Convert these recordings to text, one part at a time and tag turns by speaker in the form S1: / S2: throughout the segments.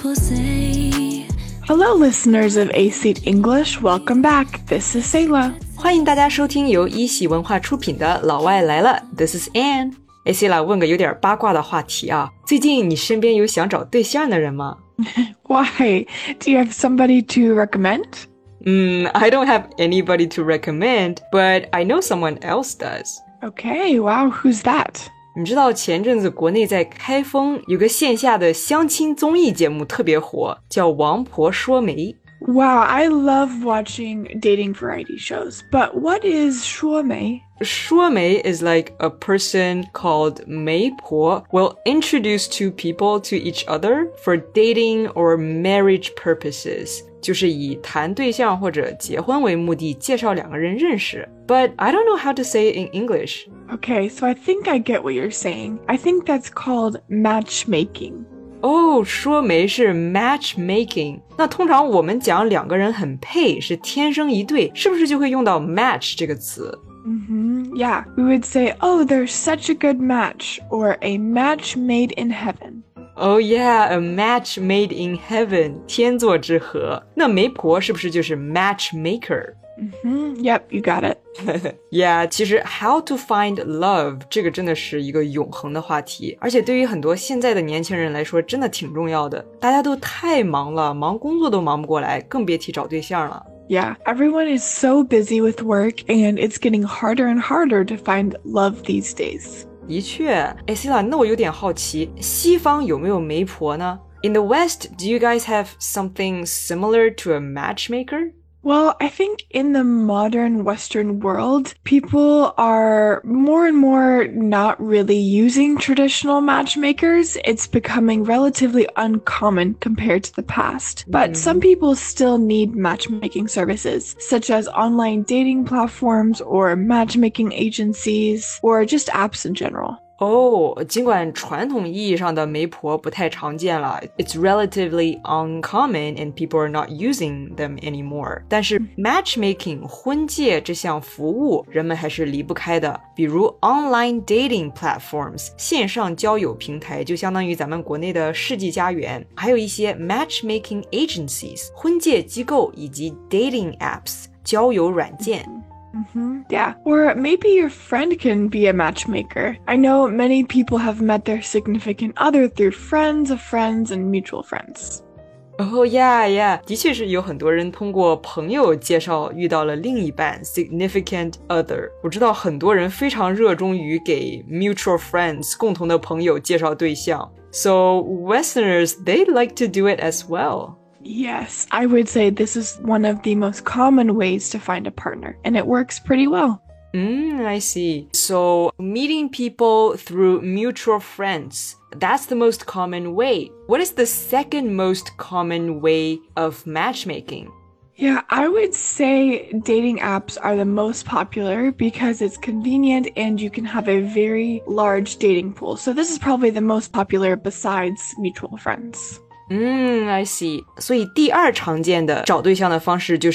S1: people say.
S2: Hello, listeners of A-Seat English. Welcome back. This is Sayla.
S3: 欢迎大家收听由一喜文化出品的老外来了 This is Anne。 Sayla 问个有点八卦的话题啊，最近你身边有想找对象的人吗？
S2: Why? Do you have somebody to recommend?
S3: I don't have anybody to recommend, but I know someone else does.
S2: Okay, wow, who's that?
S3: 你知道前阵子国内在开封有个线下的相亲综艺节目特别火，叫王婆说媒。
S2: Wow, I love watching dating variety shows, but what is 说媒?
S3: 说媒 is like a person called 媒婆 will introduce two people to each other for dating or marriage purposes. 就是以谈对象或者结婚为目的介绍两个人认识。But I don't know how to say it in English.
S2: Okay, so I think I get what you're saying. I think that's called matchmaking.
S3: 哦，说媒是 matchmaking。那通常我们讲两个人很配，是天生一对，是不是就会用到 match 这个词？
S2: Yeah, we would say, oh, they're such a good match, or a match made in heaven.
S3: Oh yeah, a match made in heaven, 天作之合。那媒婆是不是就是 matchmaker?
S2: Yep, you got it.
S3: Yeah, 其实 how to find love 这个真的是一个永恒的话题，而且对于很多现在的年轻人来说真的挺重要的。大家都太忙了，忙工作都忙不过来，更别提找对象了。
S2: Yeah, everyone is so busy with work, and it's getting harder and harder to find love these days.
S3: 的确，Sayla，那我有点好奇，西方有没有媒婆呢？ In the West, do you guys have something similar to a matchmaker?
S2: Well, I think in the modern Western world, people are more and more not really using traditional matchmakers. It's becoming relatively uncommon compared to the past. But some people still need matchmaking services, such as online dating platforms or matchmaking agencies, or just apps in general.
S3: 尽管传统意义上的媒婆不太常见了 It's relatively uncommon and people are not using them anymore 但是 matchmaking 婚介这项服务人们还是离不开的比如 online dating platforms 线上交友平台就相当于咱们国内的世纪佳缘还有一些 matchmaking agencies 婚介机构以及 dating apps 交友软件
S2: Yeah, or maybe your friend can be a matchmaker. I know many people have met their significant other through friends of friends and mutual friends.
S3: Oh yeah, 的确是有很多人通过朋友介绍遇到了另一半 significant other. 我知道很多人非常热衷于给 mutual friends 共同的朋友介绍对象 So Westerners, they like to do it as well.Yes,
S2: I would say this is one of the most common ways to find a partner, and it works pretty well.
S3: I see. So, meeting people through mutual friends, that's the most common way. What is the second most common way of matchmaking?
S2: Yeah, I would say dating apps are the most popular because it's convenient and you can have a very large dating pool. So this is probably the most popular besides mutual friends.I
S3: see. 所以第二常见的找对象的方式就是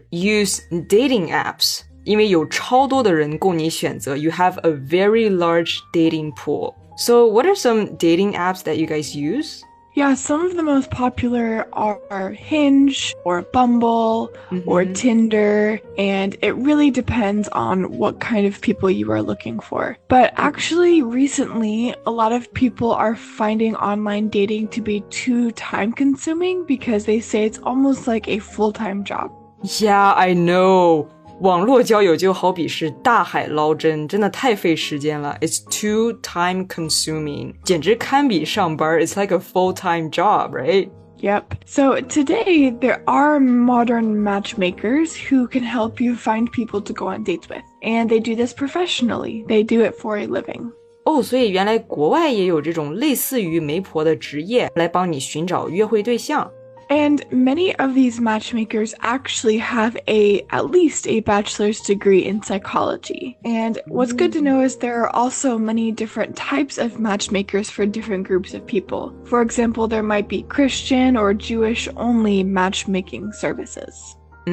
S3: use dating apps. 因为有超多的人供你选择 You have a very large dating pool. So what are some dating apps that you guys use?
S2: Yeah, some of the most popular are Hinge or Bumble or Tinder, and it really depends on what kind of people you are looking for. But actually, recently, a lot of people are finding online dating to be too time-consuming because they say it's almost like a full-time job.
S3: Yeah, I know. 网络交友就好比是大海捞针，真的太费时间了。It's too time consuming. 简直堪比上班 It's like a full-time job, right?
S2: Yep. So today, there are modern matchmakers who can help you find people to go on dates with. And they do this professionally. They do it for a living.
S3: 所以原来国外也有这种类似于媒婆的职业来帮你寻找约会对象。
S2: And many of these matchmakers actually have at least a bachelor's degree in psychology. And what's good to know is there are also many different types of matchmakers for different groups of people. For example, there might be Christian or Jewish-only matchmaking services.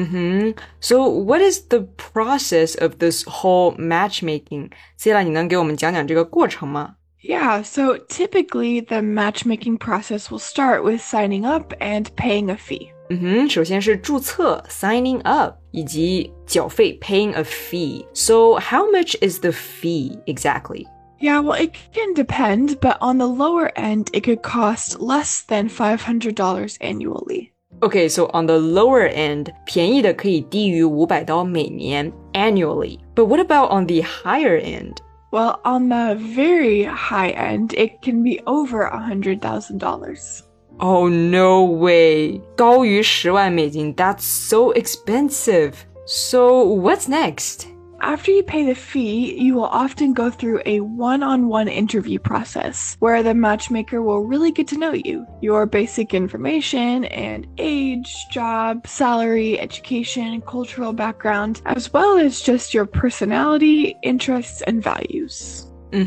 S3: So what is the process of this whole matchmaking? Sayla, 你能给我们讲讲这个过程吗
S2: Yeah, so typically the matchmaking process will start with signing up and paying a fee.
S3: 首先是注册 signing up 以及缴费 paying a fee. So how much is the fee exactly?
S2: Yeah, well, it can depend, but on the lower end, it could cost less than $500 annually.
S3: Okay, so on the lower end, 便宜的可以低于$500每年 annually. But what about on the higher end?
S2: Well, on the very high end, it can be over $100,000.
S3: Oh, no way. 高于10万美金, that's so expensive. So what's next?
S2: After you pay the fee, you will often go through a one-on-one interview process where the matchmaker will really get to know you, your basic information and age, job, salary, education, cultural background, as well as just your personality, interests, and values.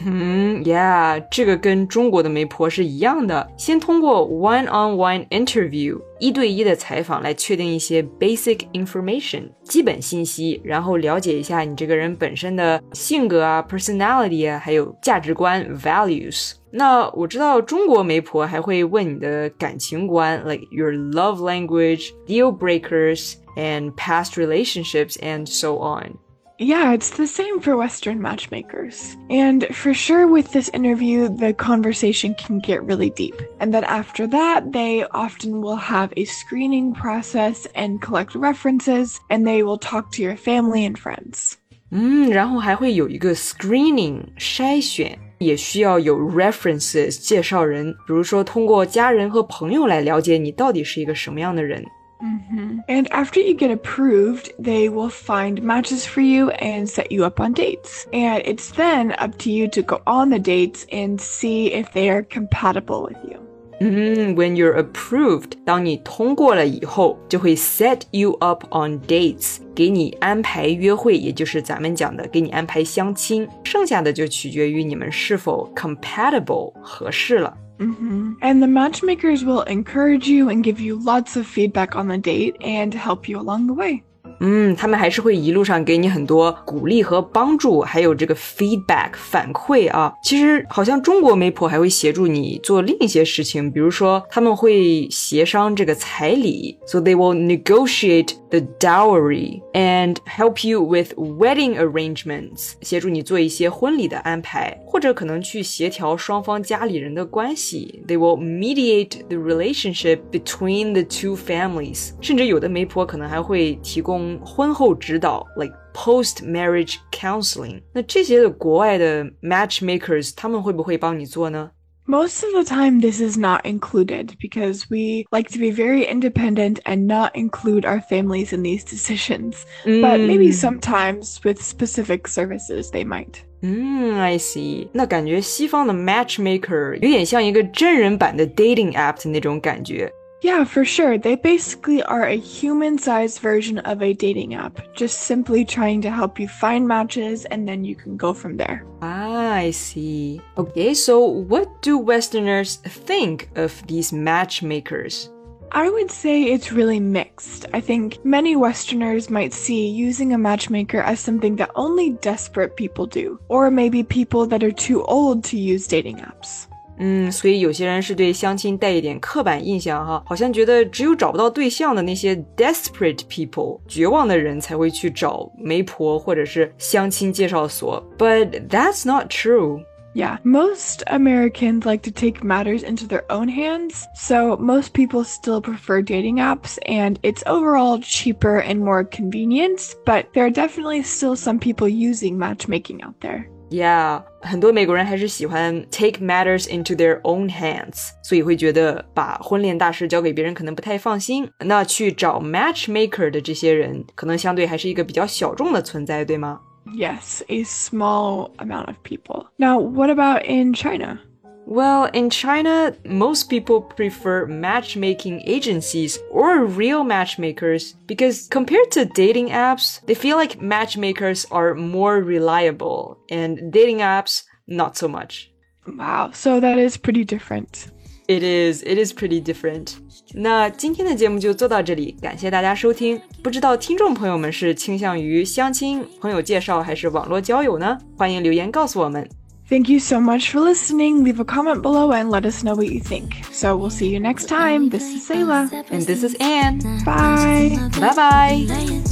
S3: Yeah, 这个跟中国的媒婆是一样的，先通过 one-on-one interview 一对一的采访来确定一些 basic information 基本信息，然后了解一下你这个人本身的性格啊 personality 啊，还有价值观 values。那我知道中国媒婆还会问你的感情观 like your love language, deal breakers, and past relationships and so on.Yeah,
S2: it's the same for Western matchmakers. And for sure with this interview, the conversation can get really deep. And then after that, they often will have a screening process and collect references, and they will talk to your family and friends.
S3: 然后还会有一个 screening 筛选，也需要有 references 介绍人，比如说通过家人和朋友来了解你到底是一个什么样的人。
S2: And after you get approved, they will find matches for you and set you up on dates. And it's then up to you to go on the dates and see if they are compatible with you.
S3: When you're approved, 当你通过了以后，就会 set you up on dates, 给你安排约会，也就是咱们讲的给你安排相亲，剩下的就取决于你们是否 compatible 合适了。
S2: And the matchmakers will encourage you and give you lots of feedback on the date and help you along the way.
S3: 他们还是会一路上给你很多鼓励和帮助，还有这个 feedback 反馈啊。其实好像中国媒婆还会协助你做另一些事情，比如说他们会协商这个彩礼 so they will negotiate the dowry and help you with wedding arrangements 协助你做一些婚礼的安排，或者可能去协调双方家里人的关系 they will mediate the relationship between the two families 甚至有的媒婆可能还会提供婚后指导 like post-marriage counseling 那这些的国外的 matchmakers 他们会不会帮你做呢
S2: ？Most of the time, this is not included because we like to be very independent and not include our families in these decisions. But maybe sometimes with specific services, they might.
S3: I see. 那感觉西方的 matchmaker 有点像一个真人版的 dating app 的那种感觉。
S2: Yeah, for sure. They basically are a human-sized version of a dating app, just simply trying to help you find matches and then you can go from there.
S3: I see. Okay, so what do Westerners think of these matchmakers?
S2: I would say it's really mixed. I think many Westerners might see using a matchmaker as something that only desperate people do, or maybe people that are too old to use dating apps.
S3: 所以有些人是对相亲带一点刻板印象哈，好像觉得只有找不到对象的那些 desperate people 绝望的人才会去找媒婆或者是相亲介绍所 But that's not true.
S2: Yeah, most Americans like to take matters into their own hands, so most people still prefer dating apps, and it's overall cheaper and more convenient, but there are definitely still some people using matchmaking out there.Yeah,
S3: 很多美国人还是喜欢 take matters into their own hands 所以会觉得把婚恋大事交给别人可能不太放心那去找 matchmaker 的这些人可能相对还是一个比较小众的存在对吗
S2: Yes, a small amount of people. Now, what about in China?
S3: Well, in China, most people prefer matchmaking agencies or real matchmakers because compared to dating apps, they feel like matchmakers are more reliable and dating apps, not so much.
S2: Wow, so that is pretty different.
S3: It is pretty different. 那今天的节目就做到这里，感谢大家收听。不知道听众朋友们是倾向于相亲、朋友介绍还是网络交友呢？欢迎留言告诉我们。
S2: Thank you so much for listening. Leave a comment below and let us know what you think. So we'll see you next time. This is Sayla.
S3: And this is Anne.
S2: Bye.
S3: Bye-bye.